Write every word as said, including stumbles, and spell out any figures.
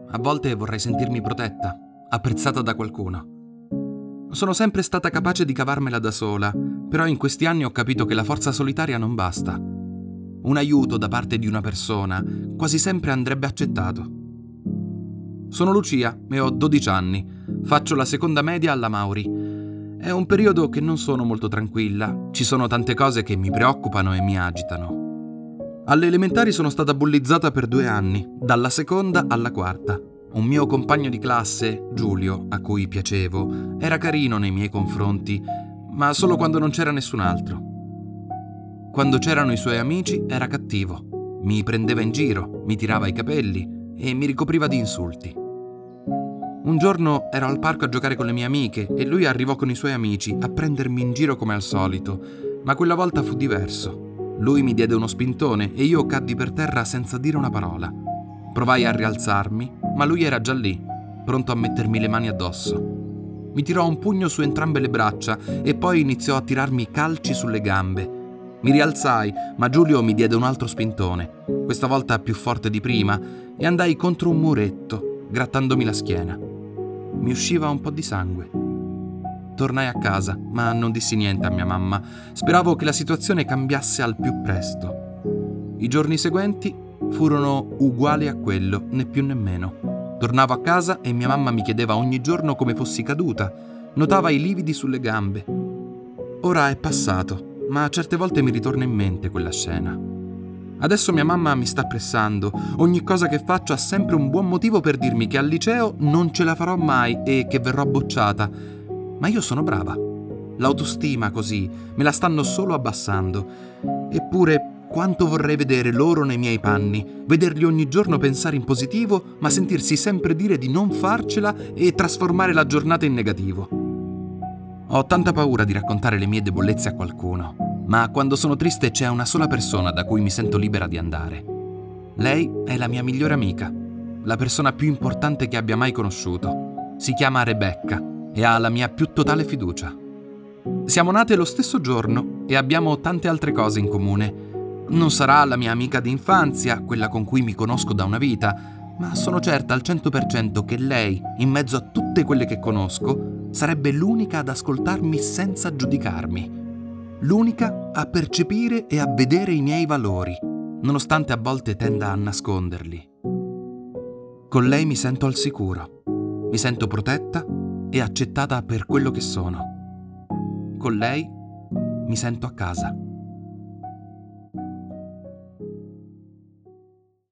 A volte vorrei sentirmi protetta, apprezzata da qualcuno. Sono sempre stata capace di cavarmela da sola, però in questi anni ho capito che la forza solitaria non basta. Un aiuto da parte di una persona quasi sempre andrebbe accettato. Sono Lucia e ho dodici anni. Faccio la seconda media alla Mauri. È un periodo che non sono molto tranquilla. Ci sono tante cose che mi preoccupano e mi agitano. Alle elementari sono stata bullizzata per due anni, dalla seconda alla quarta. Un mio compagno di classe, Giulio, a cui piacevo, era carino nei miei confronti, ma solo quando non c'era nessun altro. Quando c'erano i suoi amici era cattivo. Mi prendeva in giro, mi tirava i capelli e mi ricopriva di insulti. Un giorno ero al parco a giocare con le mie amiche e lui arrivò con i suoi amici a prendermi in giro come al solito, ma quella volta fu diverso. Lui mi diede uno spintone e io caddi per terra senza dire una parola. Provai a rialzarmi, ma lui era già lì, pronto a mettermi le mani addosso. Mi tirò un pugno su entrambe le braccia e poi iniziò a tirarmi calci sulle gambe. Mi rialzai, ma Giulio mi diede un altro spintone, questa volta più forte di prima, e andai contro un muretto, grattandomi la schiena. Mi usciva un po' di sangue. Tornai a casa, ma non dissi niente a mia mamma. Speravo che la situazione cambiasse al più presto. I giorni seguenti furono uguali a quello, né più né meno. Tornavo a casa e mia mamma mi chiedeva ogni giorno come fossi caduta. Notava i lividi sulle gambe. Ora è passato, ma certe volte mi ritorna in mente quella scena. Adesso mia mamma mi sta pressando. Ogni cosa che faccio ha sempre un buon motivo per dirmi che al liceo non ce la farò mai e che verrò bocciata. Ma io sono brava. L'autostima così me la stanno solo abbassando. Eppure quanto vorrei vedere loro nei miei panni, vederli ogni giorno pensare in positivo, ma sentirsi sempre dire di non farcela e trasformare la giornata in negativo. Ho tanta paura di raccontare le mie debolezze a qualcuno, ma quando sono triste c'è una sola persona da cui mi sento libera di andare. Lei è la mia migliore amica, la persona più importante che abbia mai conosciuto. Si chiama Rebecca e ha la mia più totale fiducia. Siamo nate lo stesso giorno e abbiamo tante altre cose in comune. Non sarà la mia amica d'infanzia, quella con cui mi conosco da una vita, ma sono certa al cento per cento che lei, in mezzo a tutte quelle che conosco, sarebbe l'unica ad ascoltarmi senza giudicarmi. L'unica a percepire e a vedere i miei valori, nonostante a volte tenda a nasconderli. Con lei mi sento al sicuro, mi sento protetta e accettata per quello che sono. Con lei mi sento a casa.